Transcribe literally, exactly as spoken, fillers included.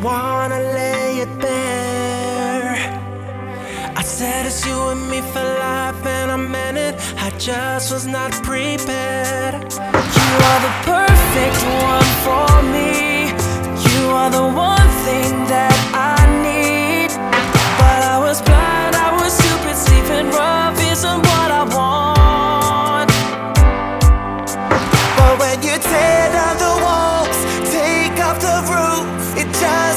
wanna lay it bare. I said it's you and me for life, and I meant it. I just was not prepared. You are the perfect one for me. You are the one